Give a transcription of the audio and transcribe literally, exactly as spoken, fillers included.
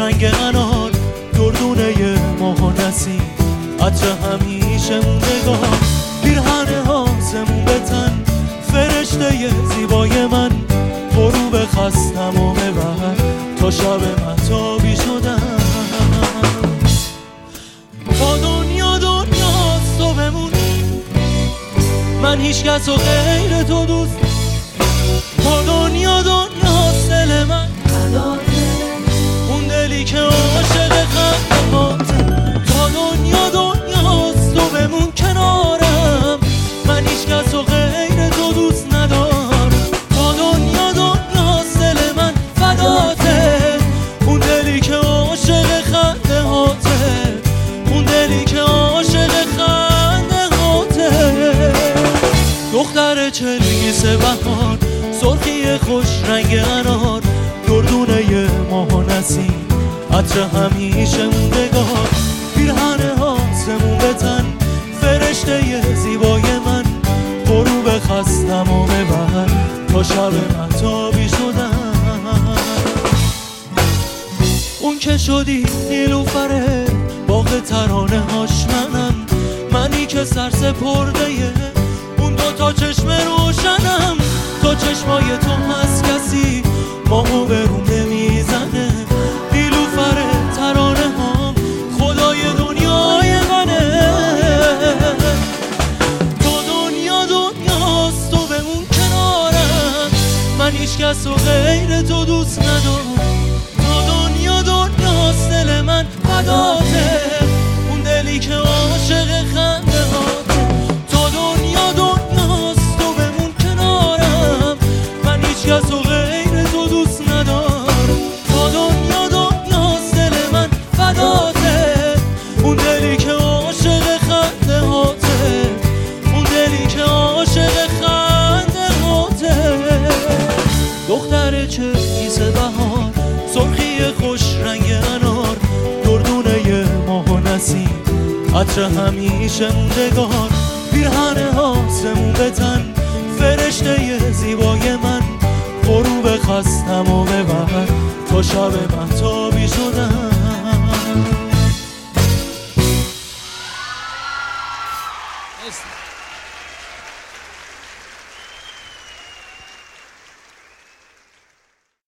رنگ انار، گردونه ماه و نسیم، عطر همیشه موندگار، پیرهن آسمون به تن، فرشته زیبای من، غروب خستم و ببر تا شب مهتابی شدم. تا دنیا دنیاست تو بمون، من هیچ کس و غیر تو دوست. تا دنیا دنیاست دل من، اون دلی که عاشق خندهاته. تا دنیا دنیاست تو بمون کنارم، من هیچ کس و غیر تو دوست ندارم. تا دنیا دنیاست دل من فداته، اون دلی که عاشق خندهاته، اون دلی که عاشق خندهاته. دختر چلگیس بهار، سرخی خوش رنگ انار، گردونه ماه و نسیم، عطر همیشه موندگار، پیرهن آسمون به تن، فرشته زیبای من، غروب خستم و ببر تا شب مهتابی شدم. اون که شدی نیلوفره باغ ترانه هاش منم، منی که سر سپرده اون دوتا چشم روشنم. تا چشمای تو هست کسی ماهو به روم نمیزنه، نیلوفر ترانه هم خدای دنیای منه. تا دنیا دنیاست تو بمون کنارم، من هیچ کس و غیر تو دوست ندارم. تا دنیا دنیاست دل من فداته، اون دلی که عاشق خنده هاته. تا دنیا دنیاست تو بمون کنارم، من هیچ کس و غیر تو دوست ندارم. تا دنیا دنیاست دل من فداته، اون دلی که عاشق خنده هاته، اون دلی که عاشق خنده هاته. دختر چلگیس بهار، سرخی خوش رنگ انار، گردونه ماه و نسیم، عطر همیشه موندگار، پیرهن آسمون به تن، فرشته زیبای من، غروب خستم و ببر تا شب مهتابی شدم.